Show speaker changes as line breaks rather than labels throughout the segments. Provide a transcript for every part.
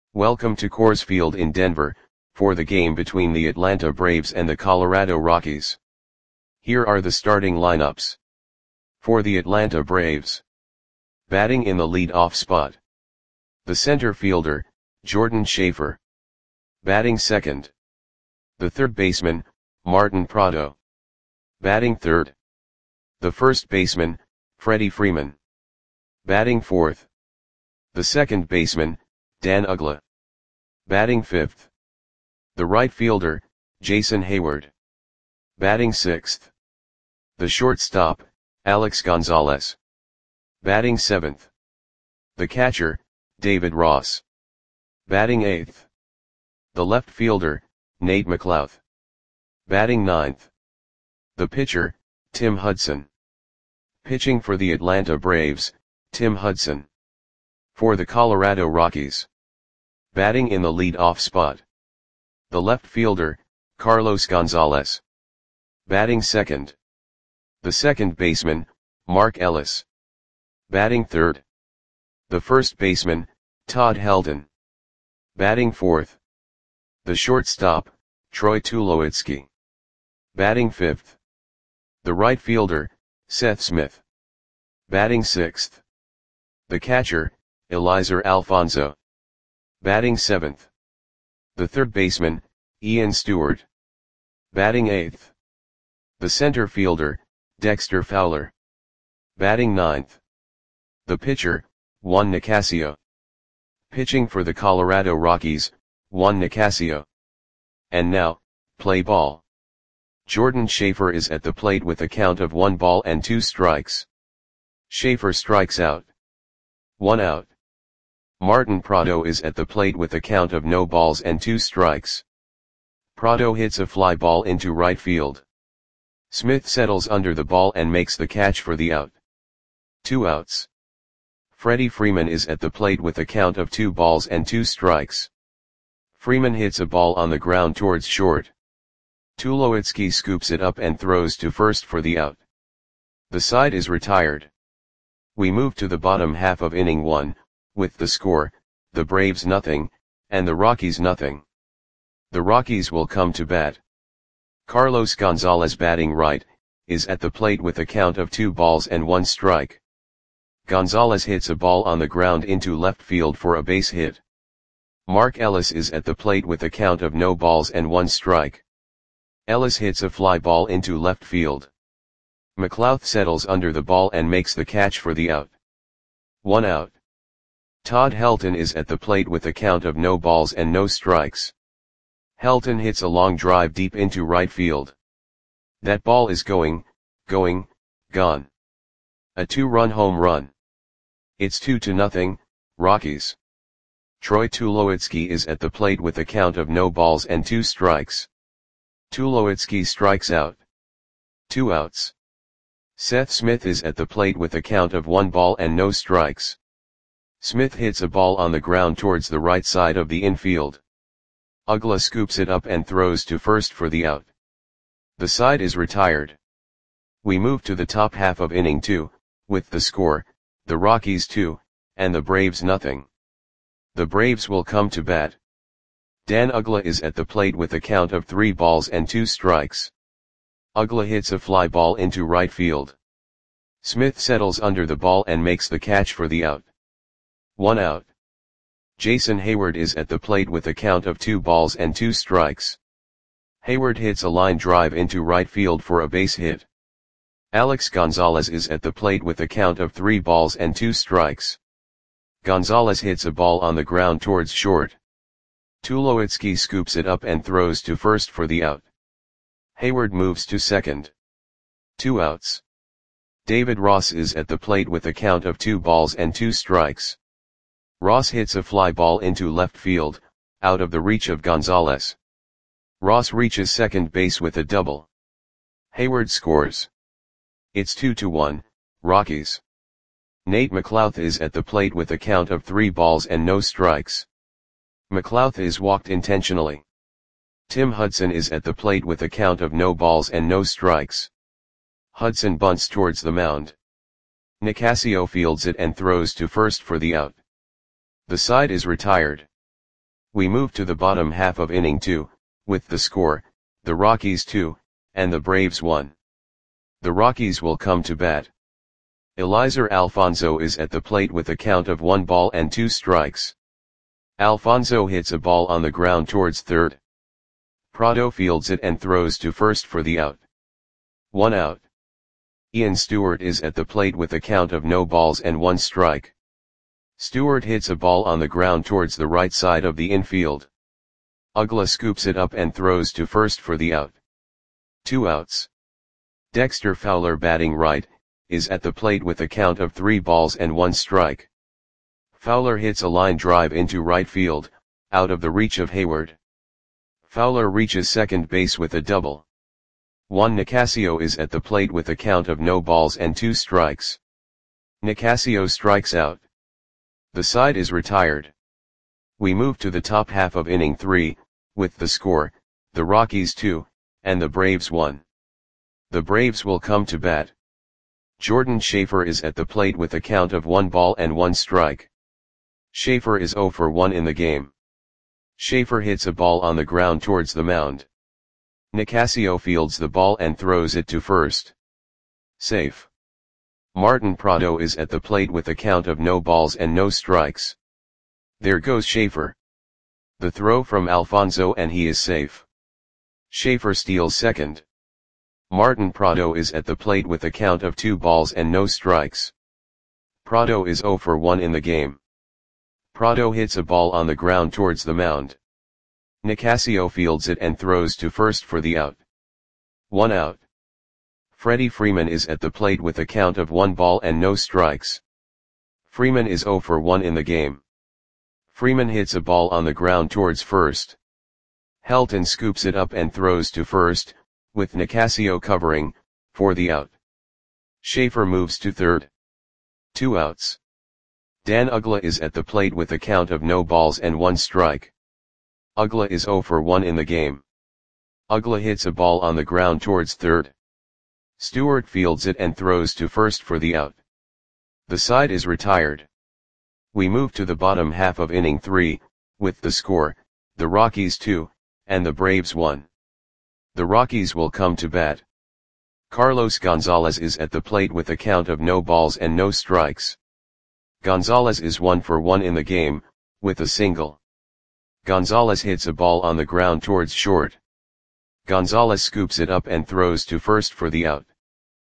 Welcome to Coors Field in Denver, for the game between the Atlanta Braves and the Colorado Rockies. Here are the starting lineups. For the Atlanta Braves. Batting in the lead-off spot. The center fielder, Jordan Schafer. Batting second. The third baseman, Martin Prado. Batting third. The first baseman, Freddie Freeman. Batting fourth. The second baseman, Dan Uggla. Batting fifth. The right fielder, Jason Heyward. Batting sixth. The shortstop, Alex Gonzalez. Batting seventh. The catcher, David Ross. Batting eighth. The left fielder, Nate McLouth. Batting ninth. The pitcher, Tim Hudson. Pitching for the Atlanta Braves, Tim Hudson. For the Colorado Rockies. Batting in the lead-off spot. The left fielder, Carlos Gonzalez. Batting second. The second baseman, Mark Ellis. Batting third. The first baseman, Todd Helton. Batting fourth. The shortstop, Troy Tulowitzki. Batting fifth. The right fielder, Seth Smith. Batting sixth. The catcher, Eliezer Alfonso. Batting seventh. The third baseman, Ian Stewart. Batting eighth. The center fielder, Dexter Fowler. Batting ninth. The pitcher, Juan Nicasio. Pitching for the Colorado Rockies, Juan Nicasio. And now, play ball. Jordan Schafer is at the plate with a count of 1 ball and 2 strikes. Schafer strikes out. 1 out. Martin Prado is at the plate with a count of no balls and 2 strikes. Prado hits a fly ball into right field. Smith settles under the ball and makes the catch for the out. 2 outs. Freddie Freeman is at the plate with a count of 2 balls and 2 strikes. Freeman hits a ball on the ground towards short. Tulowitzki scoops it up and throws to first for the out. The side is retired. We move to the bottom half of inning 1, with the score, the Braves nothing, and the Rockies nothing. The Rockies will come to bat. Carlos Gonzalez batting right, is at the plate with a count of 2 balls and 1 strike. Gonzalez hits a ball on the ground into left field for a base hit. Mark Ellis is at the plate with a count of no balls and 1 strike. Ellis hits a fly ball into left field. McLouth settles under the ball and makes the catch for the out. 1 out. Todd Helton is at the plate with a count of no balls and no strikes. Helton hits a long drive deep into right field. That ball is gone. A 2-run home run. It's 2-0, Rockies. Troy Tulowitzki is at the plate with a count of no balls and 2 strikes. Tulowitzki strikes out. 2 outs. Seth Smith is at the plate with a count of 1 ball and no strikes. Smith hits a ball on the ground towards the right side of the infield. Uggla scoops it up and throws to first for the out. The side is retired. We move to the top half of inning 2, with the score, the Rockies 2, and the Braves nothing. The Braves will come to bat. Dan Uggla is at the plate with a count of 3 balls and 2 strikes. Uggla hits a fly ball into right field. Smith settles under the ball and makes the catch for the out. 1 out. Jason Heyward is at the plate with a count of 2 balls and 2 strikes. Heyward hits a line drive into right field for a base hit. Alex Gonzalez is at the plate with a count of 3 balls and 2 strikes. Gonzalez hits a ball on the ground towards short. Tulowitzki scoops it up and throws to first for the out. Heyward moves to second. 2 outs. David Ross is at the plate with a count of 2 balls and 2 strikes. Ross hits a fly ball into left field, out of the reach of Gonzalez. Ross reaches second base with a double. Heyward scores. It's 2-1, Rockies. Nate McLouth is at the plate with a count of 3 balls and no strikes. McLouth is walked intentionally. Tim Hudson is at the plate with a count of no balls and no strikes. Hudson bunts towards the mound. Nicasio fields it and throws to first for the out. The side is retired. We move to the bottom half of inning 2, with the score, the Rockies 2, and the Braves 1. The Rockies will come to bat. Eliezer Alfonzo is at the plate with a count of 1 ball and 2 strikes. Alfonzo hits a ball on the ground towards third. Prado fields it and throws to first for the out. 1 out. Ian Stewart is at the plate with a count of no balls and 1 strike. Stewart hits a ball on the ground towards the right side of the infield. Uggla scoops it up and throws to first for the out. 2 outs. Dexter Fowler, batting right, is at the plate with a count of 3 balls and 1 strike. Fowler hits a line drive into right field, out of the reach of Hayward. Fowler reaches second base with a double. Juan Nicasio is at the plate with a count of no balls and 2 strikes. Nicasio strikes out. The side is retired. We move to the top half of inning 3, with the score, the Rockies 2, and the Braves 1. The Braves will come to bat. Jordan Schaefer is at the plate with a count of 1 ball and 1 strike. Schaefer is 0 for 1 in the game. Schaefer hits a ball on the ground towards the mound. Nicasio fields the ball and throws it to first. Safe. Martin Prado is at the plate with a count of no balls and no strikes. There goes Schaefer. The throw from Alfonzo and he is safe. Schaefer steals second. Martin Prado is at the plate with a count of 2 balls and no strikes. Prado is 0 for 1 in the game. Prado hits a ball on the ground towards the mound. Nicasio fields it and throws to first for the out. 1 out. Freddie Freeman is at the plate with a count of 1 ball and no strikes. Freeman is 0 for 1 in the game. Freeman hits a ball on the ground towards first. Helton scoops it up and throws to first, with Nicasio covering, for the out. Schaefer moves to third. 2 outs. Dan Uggla is at the plate with a count of no balls and 1 strike. Uggla is 0 for 1 in the game. Uggla hits a ball on the ground towards third. Stewart fields it and throws to first for the out. The side is retired. We move to the bottom half of inning 3, with the score, the Rockies 2, and the Braves 1. The Rockies will come to bat. Carlos Gonzalez is at the plate with a count of no balls and no strikes. Gonzalez is 1 for 1 in the game, with a single. Gonzalez hits a ball on the ground towards short. Gonzalez scoops it up and throws to first for the out.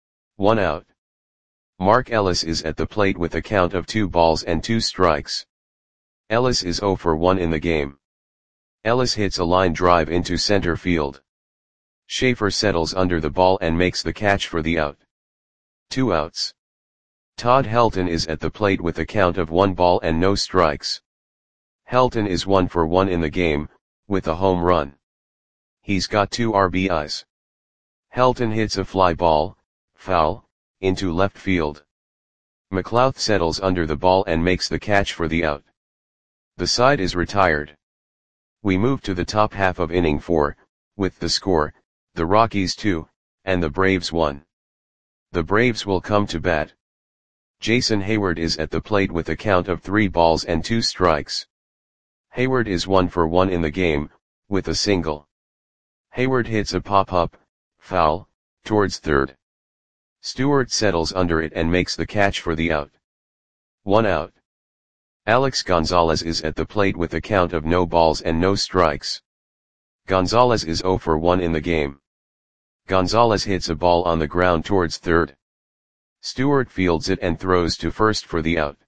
1 out. Mark Ellis is at the plate with a count of 2 balls and 2 strikes. Ellis is 0 for 1 in the game. Ellis hits a line drive into center field. Schaefer settles under the ball and makes the catch for the out. 2 outs. Todd Helton is at the plate with a count of 1 ball and no strikes. Helton is 1 for 1 in the game, with a home run. He's got 2 RBIs. Helton hits a fly ball, foul, into left field. McLouth settles under the ball and makes the catch for the out. The side is retired. We move to the top half of inning 4, with the score, the Rockies 2, and the Braves 1. The Braves will come to bat. Jason Hayward is at the plate with a count of 3 balls and 2 strikes. Hayward is 1 for 1 in the game, with a single. Hayward hits a pop-up, foul, towards third. Stewart settles under it and makes the catch for the out. 1 out. Alex Gonzalez is at the plate with a count of no balls and no strikes. Gonzalez is 0 for 1 in the game. Gonzalez hits a ball on the ground towards third. Stewart fields it and throws to first for the out.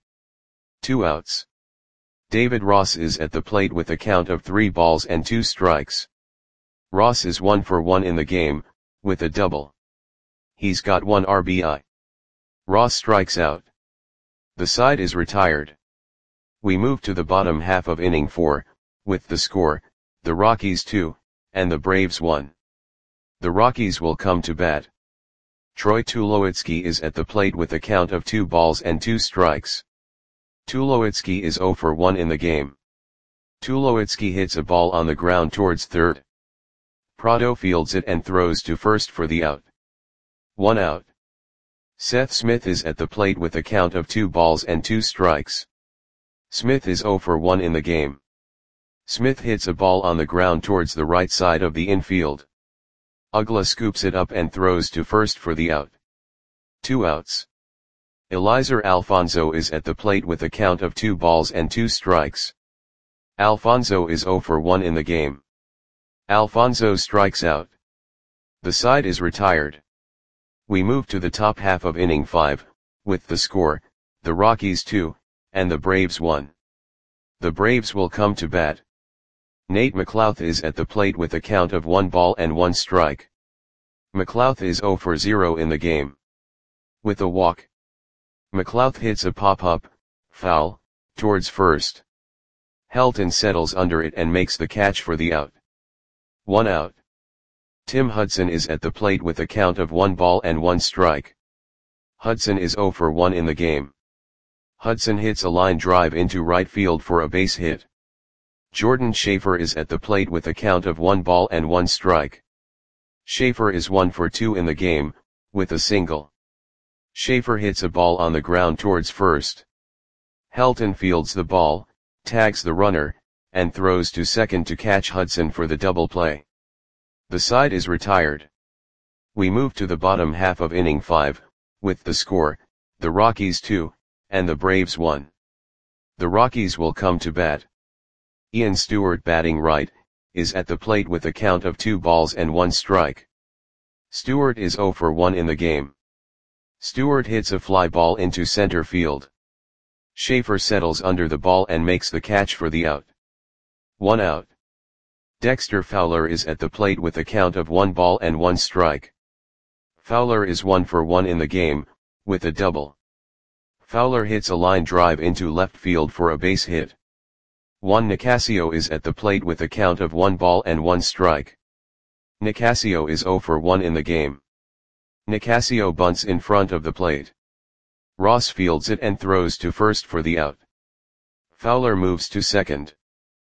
2 outs. David Ross is at the plate with a count of 3 balls and 2 strikes. Ross is 1 for 1 in the game, with a double. He's got 1 RBI. Ross strikes out. The side is retired. We move to the bottom half of inning 4, with the score, the Rockies 2, and the Braves 1. The Rockies will come to bat. Troy Tulowitzki is at the plate with a count of 2 balls and 2 strikes. Tulowitzki is 0 for 1 in the game. Tulowitzki hits a ball on the ground towards third. Prado fields it and throws to first for the out. 1 out. Seth Smith is at the plate with a count of 2 balls and 2 strikes. Smith is 0 for 1 in the game. Smith hits a ball on the ground towards the right side of the infield. Uggla scoops it up and throws to first for the out. 2 outs. Eliezer Alfonso is at the plate with a count of 2 balls and 2 strikes. Alfonso is 0 for 1 in the game. Alfonso strikes out. The side is retired. We move to the top half of inning 5, with the score, the Rockies 2, and the Braves 1. The Braves will come to bat. Nate McLouth is at the plate with a count of 1 ball and 1 strike. McLouth is 0 for 0 in the game. With a walk, McLouth hits a pop-up, foul, towards first. Helton settles under it and makes the catch for the out. 1 out. Tim Hudson is at the plate with a count of 1 ball and 1 strike. Hudson is 0 for 1 in the game. Hudson hits a line drive into right field for a base hit. Jordan Schaefer is at the plate with a count of 1 ball and 1 strike. Schaefer is 1 for 2 in the game, with a single. Schaefer hits a ball on the ground towards first. Helton fields the ball, tags the runner, and throws to second to catch Hudson for the double play. The side is retired. We move to the bottom half of inning 5, with the score, the Rockies 2, and the Braves 1. The Rockies will come to bat. Ian Stewart, batting right, is at the plate with a count of 2 balls and 1 strike. Stewart is 0 for 1 in the game. Stewart hits a fly ball into center field. Schaefer settles under the ball and makes the catch for the out. 1 out. Dexter Fowler is at the plate with a count of 1 ball and 1 strike. Fowler is 1 for 1 in the game, with a double. Fowler hits a line drive into left field for a base hit. Juan Nicasio is at the plate with a count of 1 ball and 1 strike. Nicasio is 0 for 1 in the game. Nicasio bunts in front of the plate. Ross fields it and throws to first for the out. Fowler moves to second.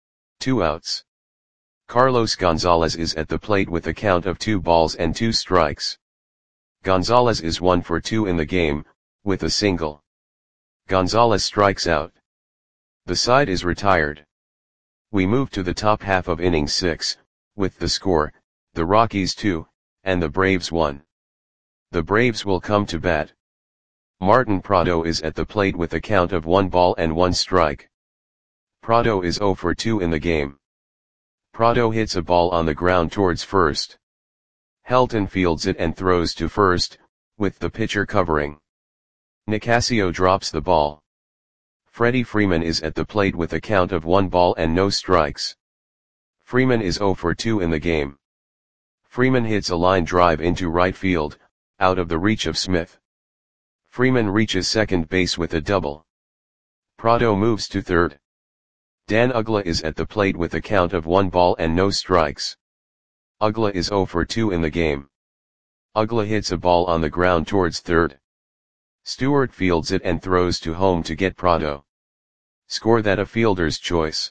2 outs. Carlos Gonzalez is at the plate with a count of 2 balls and 2 strikes. Gonzalez is 1 for 2 in the game, with a single. Gonzalez strikes out. The side is retired. We move to the top half of inning 6, with the score, the Rockies 2, and the Braves 1. The Braves will come to bat. Martin Prado is at the plate with a count of 1 ball and 1 strike. Prado is 0 for 2 in the game. Prado hits a ball on the ground towards first. Helton fields it and throws to first, with the pitcher covering. Nicasio drops the ball. Freddie Freeman is at the plate with a count of 1 ball and no strikes. Freeman is 0 for 2 in the game. Freeman hits a line drive into right field, out of the reach of Smith. Freeman reaches second base with a double. Prado moves to third. Dan Uggla is at the plate with a count of 1 ball and no strikes. Uggla is 0 for 2 in the game. Uggla hits a ball on the ground towards third. Stewart fields it and throws to home to get Prado. Score that a fielder's choice.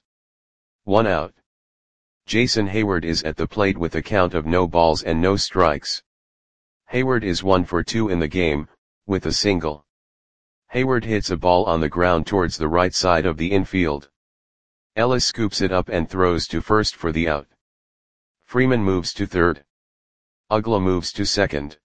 1 out. Jason Hayward is at the plate with a count of no balls and no strikes. Hayward is 1 for 2 in the game, with a single. Hayward hits a ball on the ground towards the right side of the infield. Ellis scoops it up and throws to first for the out. Freeman moves to third. Uggla moves to second.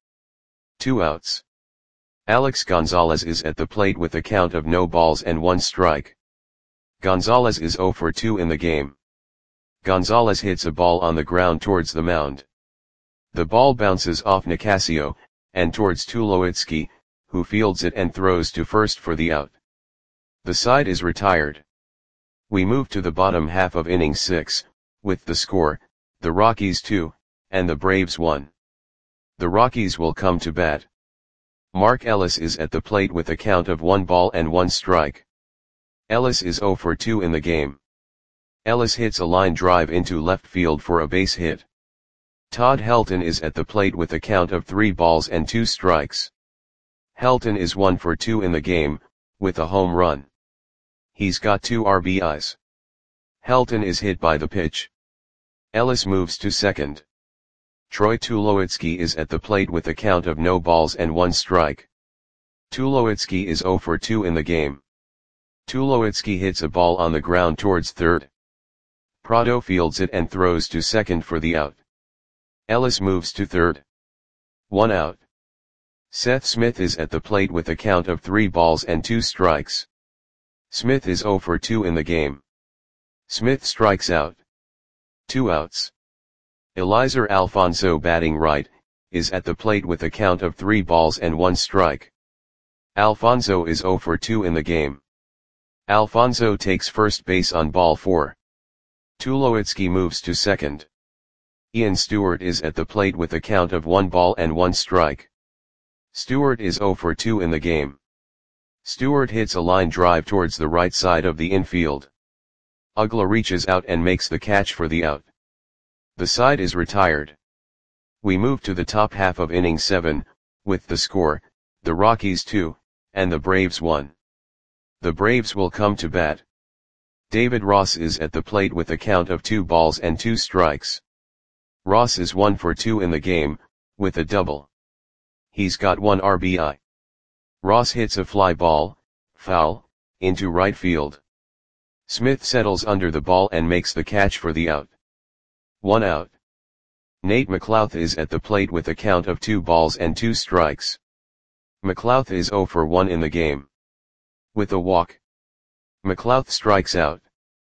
2 outs. Alex Gonzalez is at the plate with a count of no balls and 1 strike. Gonzalez is 0 for 2 in the game. Gonzalez hits a ball on the ground towards the mound. The ball bounces off Nicasio, and towards Tulowitzki, who fields it and throws to first for the out. The side is retired. We move to the bottom half of inning 6, with the score, the Rockies 2, and the Braves 1. The Rockies will come to bat. Mark Ellis is at the plate with a count of 1 ball and 1 strike. Ellis is 0 for 2 in the game. Ellis hits a line drive into left field for a base hit. Todd Helton is at the plate with a count of 3 balls and 2 strikes. Helton is 1 for 2 in the game, with a home run. He's got 2 RBIs. Helton is hit by the pitch. Ellis moves to second. Troy Tulowitzki is at the plate with a count of no balls and 1 strike. Tulowitzki is 0 for 2 in the game. Tulowitzki hits a ball on the ground towards third. Prado fields it and throws to second for the out. Ellis moves to third. 1 out. Seth Smith is at the plate with a count of 3 balls and 2 strikes. Smith is 0 for 2 in the game. Smith strikes out. 2 outs. Eliezer Alfonso, batting right, is at the plate with a count of 3 balls and 1 strike. Alfonso is 0 for 2 in the game. Alfonso takes first base on ball 4. Tulowitzki moves to second. Ian Stewart is at the plate with a count of 1 ball and 1 strike. Stewart is 0 for 2 in the game. Stewart hits a line drive towards the right side of the infield. Uggla reaches out and makes the catch for the out. The side is retired. We move to the top half of inning 7, with the score, the Rockies 2, and the Braves 1. The Braves will come to bat. David Ross is at the plate with a count of 2 balls and 2 strikes. Ross is 1 for 2 in the game, with a double. He's got 1 RBI. Ross hits a fly ball, foul, into right field. Smith settles under the ball and makes the catch for the out. 1 out. Nate McLouth is at the plate with a count of 2 balls and 2 strikes. McLouth is 0 for 1 in the game. With a walk. McLouth strikes out.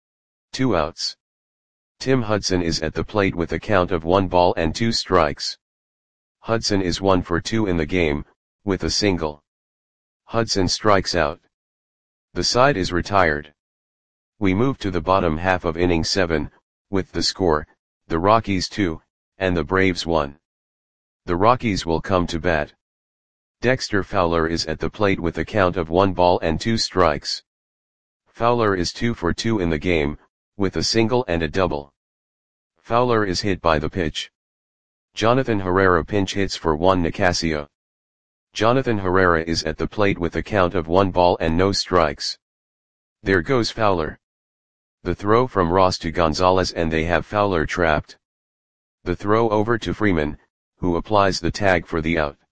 2 outs. Tim Hudson is at the plate with a count of 1 ball and 2 strikes. Hudson is 1 for 2 in the game, with a single. Hudson strikes out. The side is retired. We move to the bottom half of inning 7, with the score, the Rockies 2, and the Braves 1. The Rockies will come to bat. Dexter Fowler is at the plate with a count of 1 ball and 2 strikes. Fowler is 2 for 2 in the game, with a single and a double. Fowler is hit by the pitch. Jonathan Herrera pinch hits for Juan Nicasio. Jonathan Herrera is at the plate with a count of 1 ball and no strikes. There goes Fowler. The throw from Ross to Gonzalez and they have Fowler trapped. The throw over to Freeman, who applies the tag for the out.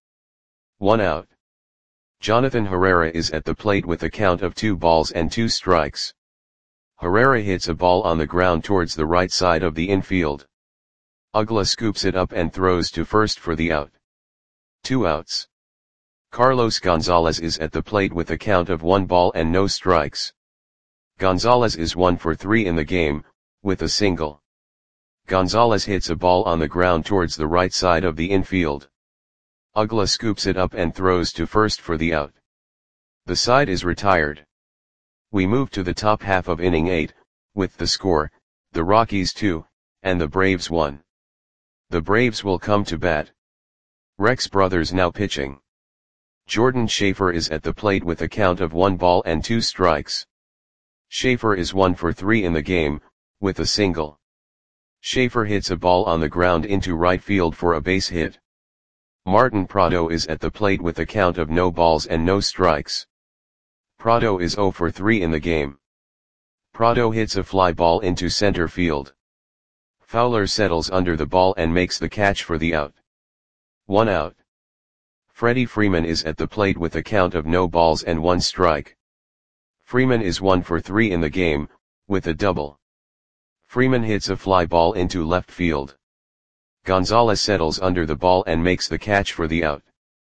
1 out. Jonathan Herrera is at the plate with a count of 2 balls and 2 strikes. Herrera hits a ball on the ground towards the right side of the infield. Uggla scoops it up and throws to first for the out. 2 outs. Carlos Gonzalez is at the plate with a count of 1 ball and no strikes. Gonzalez is 1 for 3 in the game, with a single. Gonzalez hits a ball on the ground towards the right side of the infield. Uggla scoops it up and throws to first for the out. The side is retired. We move to the top half of inning 8, with the score, the Rockies 2, and the Braves 1. The Braves will come to bat. Rex Brothers now pitching. Jordan Schaefer is at the plate with a count of 1 ball and 2 strikes. Schaefer is 1 for 3 in the game, with a single. Schaefer hits a ball on the ground into right field for a base hit. Martin Prado is at the plate with a count of no balls and no strikes. Prado is 0 for 3 in the game. Prado hits a fly ball into center field. Fowler settles under the ball and makes the catch for the out. 1 out. Freddie Freeman is at the plate with a count of no balls and 1 strike. Freeman is 1 for 3 in the game, with a double. Freeman hits a fly ball into left field. Gonzalez settles under the ball and makes the catch for the out.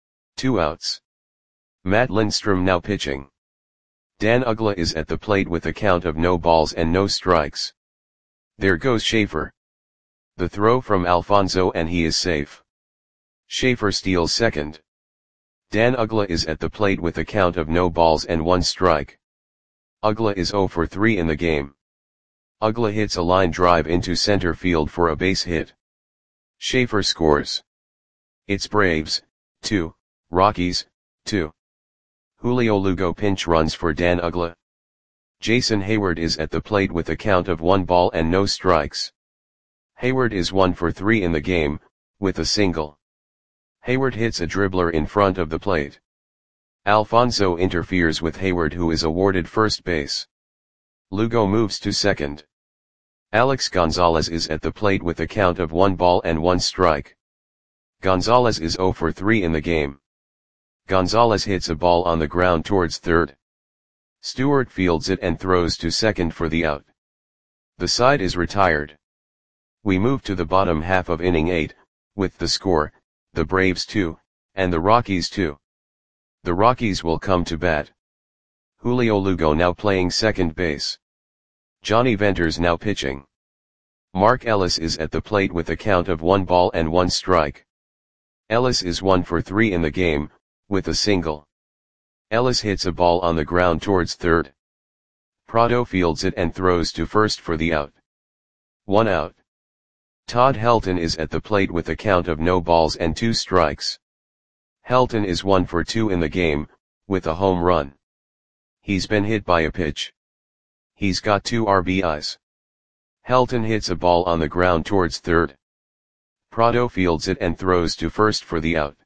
2 outs. Matt Lindstrom now pitching. Dan Uggla is at the plate with a count of no balls and no strikes. There goes Schaefer. The throw from Alfonso and he is safe. Schaefer steals second. Dan Uggla is at the plate with a count of no balls and 1 strike. Uggla is 0 for 3 in the game. Uggla hits a line drive into center field for a base hit. Schaefer scores. It's Braves, 2, Rockies, 2. Julio Lugo pinch runs for Dan Uggla. Jason Hayward is at the plate with a count of 1 ball and no strikes. Hayward is 1 for 3 in the game, with a single. Hayward hits a dribbler in front of the plate. Alfonso interferes with Hayward, who is awarded first base. Lugo moves to second. Alex Gonzalez is at the plate with a count of 1 ball and 1 strike. Gonzalez is 0 for 3 in the game. Gonzalez hits a ball on the ground towards third. Stewart fields it and throws to second for the out. The side is retired. We move to the bottom half of inning 8, with the score, the Braves 2, and the Rockies 2. The Rockies will come to bat. Julio Lugo now playing second base. Johnny Venters now pitching. Mark Ellis is at the plate with a count of 1 ball and 1 strike. Ellis is 1 for 3 in the game, with a single. Ellis hits a ball on the ground towards third. Prado fields it and throws to first for the out. 1 out. Todd Helton is at the plate with a count of no balls and 2 strikes. Helton is 1 for 2 in the game, with a home run. He's been hit by a pitch. He's got 2 RBIs. Helton hits a ball on the ground towards third. Prado fields it and throws to first for the out.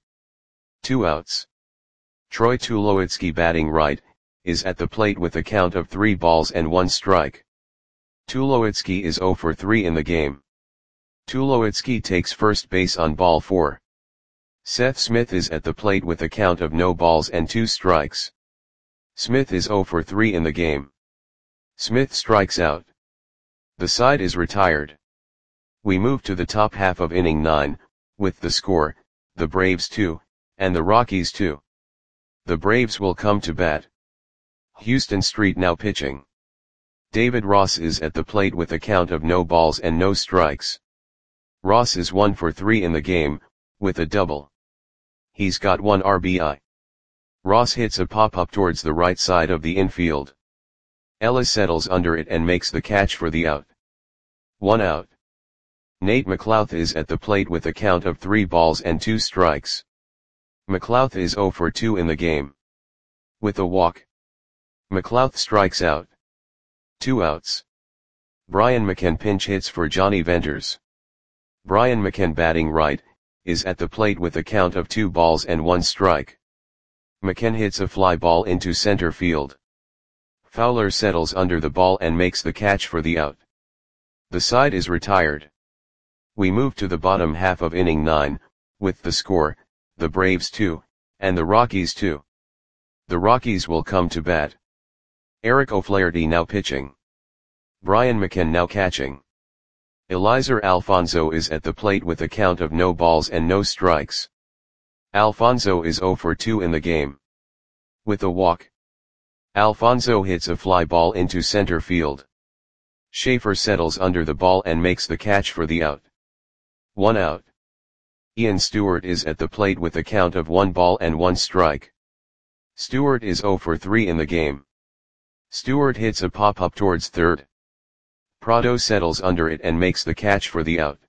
2 outs. Troy Tulowitzki batting right, is at the plate with a count of 3 balls and 1 strike. Tulowitzki is 0 for 3 in the game. Tulowitzki takes first base on ball 4. Seth Smith is at the plate with a count of no balls and 2 strikes. Smith is 0 for 3 in the game. Smith strikes out. The side is retired. We move to the top half of inning 9, with the score, the Braves 2, and the Rockies 2. The Braves will come to bat. Houston Street now pitching. David Ross is at the plate with a count of no balls and no strikes. Ross is 1 for 3 in the game, with a double. He's got 1 RBI. Ross hits a pop-up towards the right side of the infield. Ellis settles under it and makes the catch for the out. 1 out. Nate McLouth is at the plate with a count of 3 balls and 2 strikes. McLouth is 0 for 2 in the game. With a walk. McLouth strikes out. 2 outs. Brian McCann pinch hits for Johnny Venters. Brian McCann batting right, is at the plate with a count of 2 balls and 1 strike. McCann hits a fly ball into center field. Fowler settles under the ball and makes the catch for the out. The side is retired. We move to the bottom half of inning 9, with the score, the Braves 2, and the Rockies 2. The Rockies will come to bat. Eric O'Flaherty now pitching. Brian McCann now catching. Eliezer Alfonso is at the plate with a count of no balls and no strikes. Alfonso is 0 for 2 in the game. With a walk. Alfonso hits a fly ball into center field. Schaefer settles under the ball and makes the catch for the out. 1 out. Ian Stewart is at the plate with a count of 1 ball and 1 strike. Stewart is 0 for 3 in the game. Stewart hits a pop-up towards third. Prado settles under it and makes the catch for the out.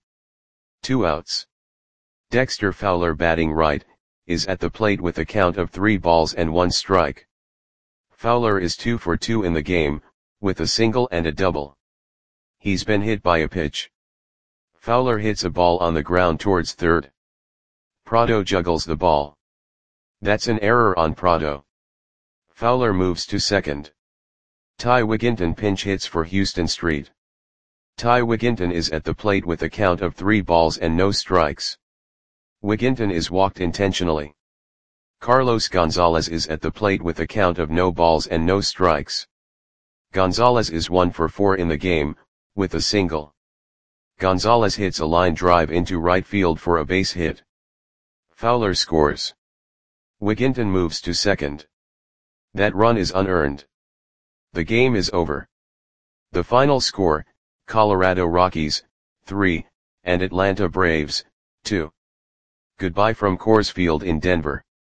2 outs. Dexter Fowler batting right, is at the plate with a count of 3 balls and 1 strike. Fowler is 2 for 2 in the game, with a single and a double. He's been hit by a pitch. Fowler hits a ball on the ground towards third. Prado juggles the ball. That's an error on Prado. Fowler moves to second. Ty Wigginton pinch hits for Houston Street. Ty Wigginton is at the plate with a count of 3 balls and no strikes. Wigginton is walked intentionally. Carlos Gonzalez is at the plate with a count of no balls and no strikes. Gonzalez is 1 for 4 in the game, with a single. Gonzalez hits a line drive into right field for a base hit. Fowler scores. Wigginton moves to second. That run is unearned. The game is over. The final score, Colorado Rockies, 3, and Atlanta Braves, 2. Goodbye from Coors Field in Denver.